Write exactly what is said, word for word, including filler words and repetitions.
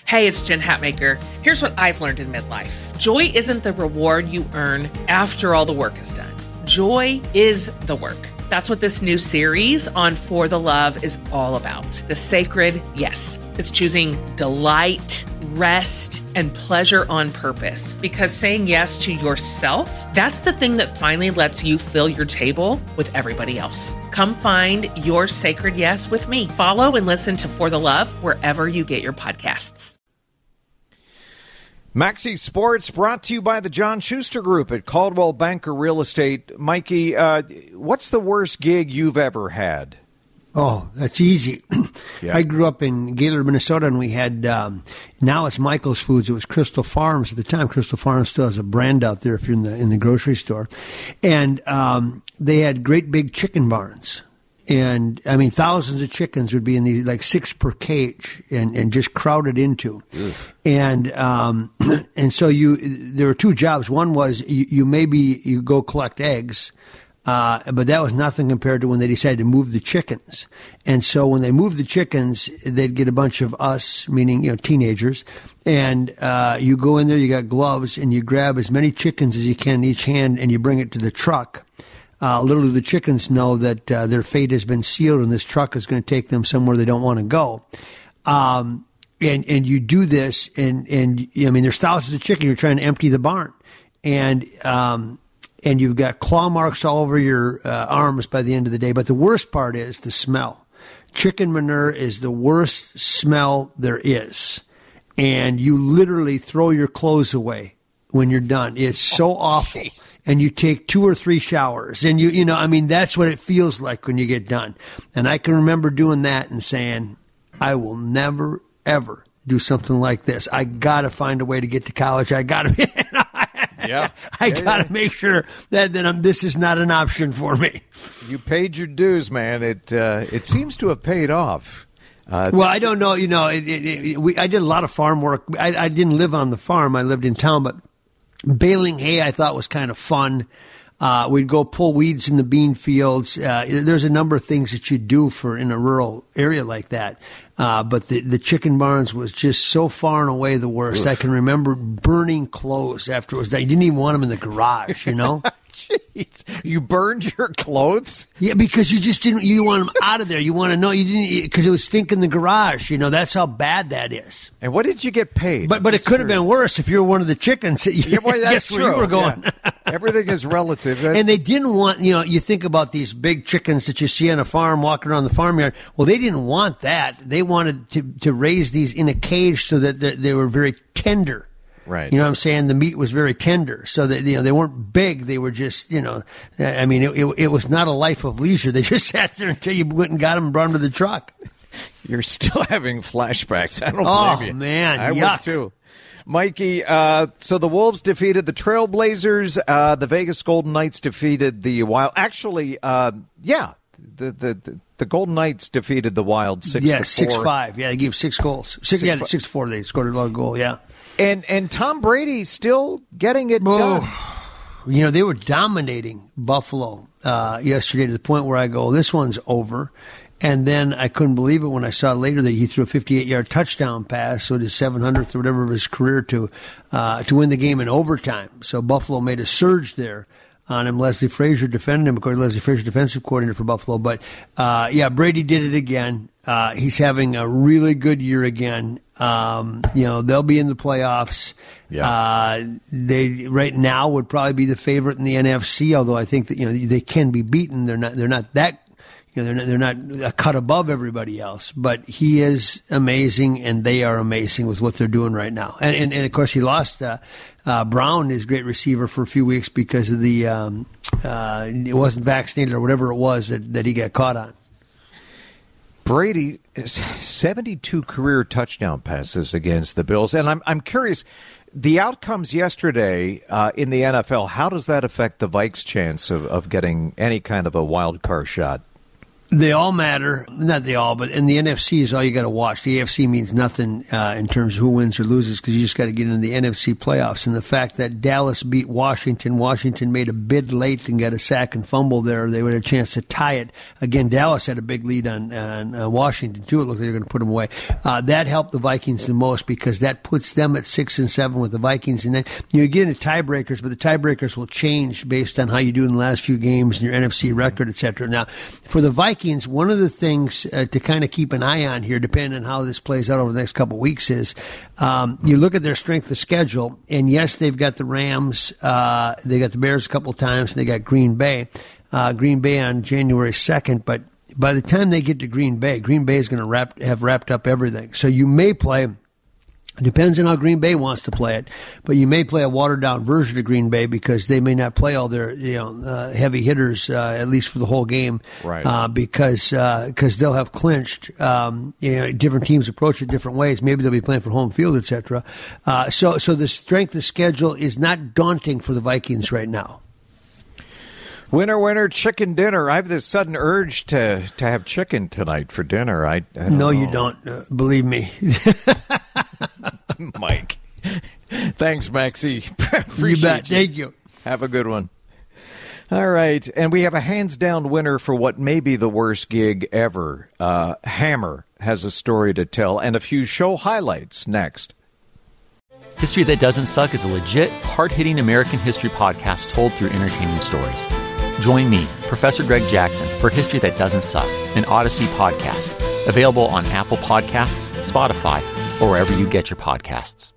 Hey, it's Jen Hatmaker. Here's what I've learned in midlife. Joy isn't the reward you earn after all the work is done. Joy is the work. That's what this new series on For the Love is all about. The sacred yes. It's choosing delight, rest, and pleasure on purpose. Because saying yes to yourself, that's the thing that finally lets you fill your table with everybody else. Come find your sacred yes with me. Follow and listen to For the Love wherever you get your podcasts. Maxi Sports brought to you by the John Schuster Group at Caldwell Banker Real Estate. Mikey, uh, what's the worst gig you've ever had? Oh, that's easy. Yeah. I grew up in Gaylord, Minnesota, and we had, um, now it's Michael's Foods. It was Crystal Farms at the time. Crystal Farms still has a brand out there if you're in the in the grocery store. And um, they had great big chicken barns. And, I mean, thousands of chickens would be in these, like six per cage and, and just crowded into. Ugh. And um, and so you there were two jobs. One was you, you maybe you go collect eggs, uh, but that was nothing compared to when they decided to move the chickens. And so when they moved the chickens, they'd get a bunch of us, meaning, you know, teenagers, and uh, you go in there, you got gloves, and you grab as many chickens as you can in each hand, and you bring it to the truck. Uh, little do the chickens know that uh, their fate has been sealed and this truck is going to take them somewhere they don't want to go. Um, and, and you do this, and, and I mean, there's thousands of chickens. You're trying to empty the barn. And um, and you've got claw marks all over your uh, arms by the end of the day. But the worst part is the smell. Chicken manure is the worst smell there is. And you literally throw your clothes away when you're done. It's so oh, awful. Geez. And you take two or three showers, and you, you know, I mean, that's what it feels like when you get done. And I can remember doing that and saying, I will never, ever do something like this. I got to find a way to get to college. I got to, yeah, I yeah, got to yeah. make sure that, that I'm, this is not an option for me. You paid your dues, man. It, uh, it seems to have paid off. Uh, well, I don't know. You know, it, it, it, we, I did a lot of farm work. I, I didn't live on the farm. I lived in town, but baling hay I thought was kind of fun. Uh, we'd go pull weeds in the bean fields. Uh, there's a number of things that you do for in a rural area like that. Uh, but the, the chicken barns was just so far and away the worst. Oof. I can remember burning clothes afterwards. I didn't even want them in the garage, you know? Jeez. You burned your clothes? Yeah, because you just didn't, you want them out of there. You want to know, you didn't, because it was stinking the garage. You know, that's how bad that is. And what did you get paid? But but it could have been worse if you were one of the chickens. Yeah, boy, that's guess true. where you were going. Yeah. Everything is relative. That's... And they didn't want, you know, you think about these big chickens that you see on a farm walking around the farmyard. Well, they didn't want that. They wanted to, to raise these in a cage so that they, they were very tender. Right. You know what I'm saying? The meat was very tender. So that, you know, they weren't big. They were just, you know, I mean, it, it, it was not a life of leisure. They just sat there until you went and got them and brought them to the truck. You're still having flashbacks. I don't oh, blame you. Oh, man. I yuck. would too. Mikey, uh, so the Wolves defeated the Trailblazers. Uh, the Vegas Golden Knights defeated the Wild. Actually, uh, yeah, the, the, the, the Golden Knights defeated the Wild six yeah, to four. six five. Yeah, they gave six goals. Six, six yeah, six four. They scored a lot of goal. Yeah. And and Tom Brady still getting it oh. done. You know, they were dominating Buffalo uh, yesterday to the point where I go, this one's over. And then I couldn't believe it when I saw later that he threw a fifty-eight-yard touchdown pass, so his seven hundredth or whatever of his career to uh, to win the game in overtime. So Buffalo made a surge there on him. Leslie Frazier defended him, according to Leslie Frazier, defensive coordinator for Buffalo. But, uh, yeah, Brady did it again. Uh, he's having a really good year again. Um, you know, they'll be in the playoffs. Yeah. Uh, they right now would probably be the favorite in the N F C, although I think that, you know, they can be beaten. They're not, they're not that, you know, they're not, they're not a cut above everybody else, but he is amazing and they are amazing with what they're doing right now. And, and, and of course he lost, uh, uh, Brown, his great receiver, for a few weeks because of the, um, uh, it wasn't vaccinated or whatever it was that, that he got caught on. Brady is seventy-two career touchdown passes against the Bills. And I'm I'm curious, the outcomes yesterday uh, in the N F L, how does that affect the Vikes' chance of, of getting any kind of a wild card shot? They all matter. Not they all, but in the N F C is all you got to watch. The A F C means nothing uh, in terms of who wins or loses because you just got to get into the N F C playoffs. And the fact that Dallas beat Washington, Washington made a bid late and got a sack and fumble there. They would have a chance to tie it. Again, Dallas had a big lead on, on uh, Washington, too. It looked like they were going to put them away. Uh, that helped the Vikings the most because that puts them at six and seven with the Vikings. And then you get into tiebreakers, but the tiebreakers will change based on how you do in the last few games and your N F C record, et cetera. Now, for the Vikings, one of the things uh, to kind of keep an eye on here, depending on how this plays out over the next couple of weeks, is um, you look at their strength of schedule, and yes, they've got the Rams, uh, they got the Bears a couple of times, and they got Green Bay, uh, Green Bay on January second, but by the time they get to Green Bay, Green Bay is going to wrap, have wrapped up everything. So you may play... It depends on how Green Bay wants to play it, but you may play a watered-down version of Green Bay because they may not play all their you know uh, heavy hitters uh, at least for the whole game, right? Uh, because because uh, they'll have clinched. Um, you know, different teams approach it different ways. Maybe they'll be playing for home field, et cetera. Uh, so so the strength of schedule is not daunting for the Vikings right now. Winner, winner, chicken dinner. I have this sudden urge to, to have chicken tonight for dinner. I, I don't no, know. you don't. Uh, believe me. Mike. Thanks, Maxie. You bet. You. Thank you. Have a good one. All right. And we have a hands-down winner for what may be the worst gig ever. Uh, Hammer has a story to tell and a few show highlights next. History That Doesn't Suck is a legit, hard-hitting American history podcast told through entertaining stories. Join me, Professor Greg Jackson, for History That Doesn't Suck, an Odyssey podcast. Available on Apple Podcasts, Spotify, or wherever you get your podcasts.